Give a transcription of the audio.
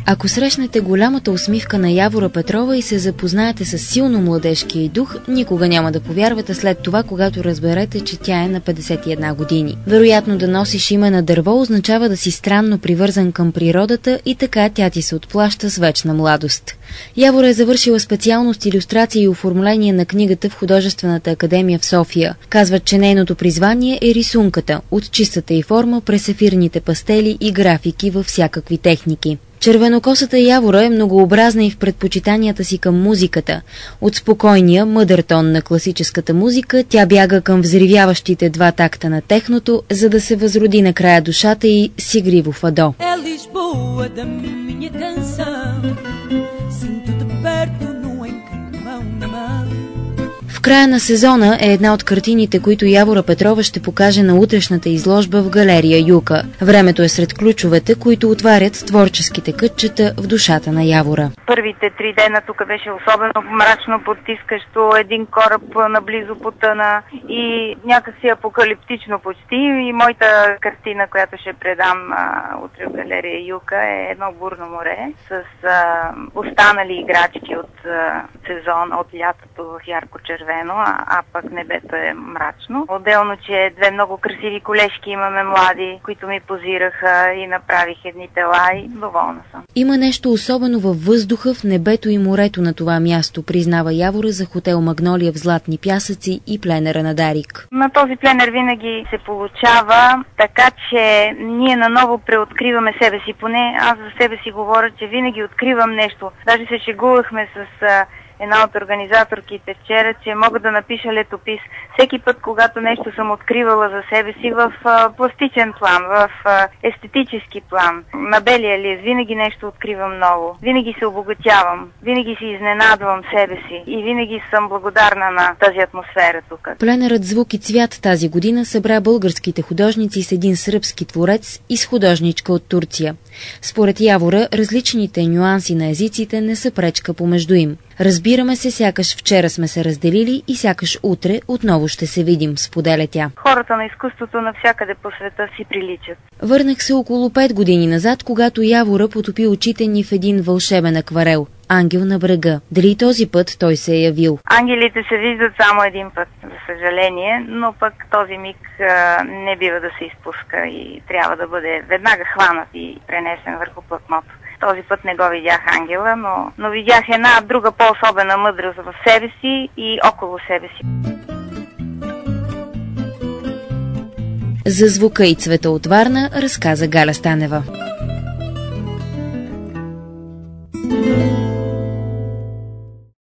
Ако срещнете голямата усмивка на Явора Петрова и се запознаете с силно младежкия й дух, никога няма да повярвате след това, когато разберете, че тя е на 51 години. Вероятно да носиш име на дърво означава да си странно привързан към природата и така тя ти се отплаща с вечна младост. Явора е завършила специалност илюстрация и оформление на книгата в Художествената академия в София. Казват, че нейното призвание е рисунката, от чистата й форма през ефирните пастели и графики във всякакви техники. Червенокосата Явора е многообразна и в предпочитанията си към музиката. От спокойния, мъдър тон на класическата музика, тя бяга към взривяващите два такта на техното, за да се възроди накрая душата й с игриво фадо. В края на сезона е една от картините, които Явора Петрова ще покаже на утрешната изложба в галерия Юка. Времето е сред ключовете, които отварят творческите кътчета в душата на Явора. Първите 3 дена тук беше особено мрачно, потискащо, един кораб наблизо потъна и някакси апокалиптично почти. И моята картина, която ще предам утре в галерия Юка, е едно бурно море с останали играчки от сезон, от лятото в ярко-червено, а пък небето е мрачно. Отделно, че две много красиви колежки имаме млади, които ми позираха и направих едни тела и доволна съм. Има нещо особено във въздуха, в небето и морето на това място, признава Явора за хотел Магнолия в Златни пясъци и пленера на Дарик. На този пленер винаги се получава така, че ние наново преоткриваме себе си. Поне аз за себе си говоря, че винаги откривам нещо. Даже се шегувахме с една от организаторките вчера, че мога да напиша летопис. Всеки път, когато нещо съм откривала за себе си в пластичен план, в естетически план, на белия лист, винаги нещо откривам ново. Винаги се обогатявам, винаги си изненадвам себе си и винаги съм благодарна на тази атмосфера тук. Пленерът Звук и цвят тази година събра българските художници с един сръбски творец и с художничка от Турция. Според Явора, различните нюанси на езиците не са пречка помежду им. Разбираме се, сякаш вчера сме се разделили и сякаш утре отново ще се видим, споделя тя. Хората на изкуството навсякъде по света си приличат. Върнах се около 5 години назад, когато Явора потопи очите ни в един вълшебен акварел – Ангел на брега. Дали този път той се е явил? Ангелите се виждат само един път, за съжаление, но пък този миг не бива да се изпуска и трябва да бъде веднага хванат и пренесен върху платното. Този път не го видях ангела, но видях една друга по-особена мъдрост в себе си и около себе си. За звука и цвета от Варна разказа Галя Станева.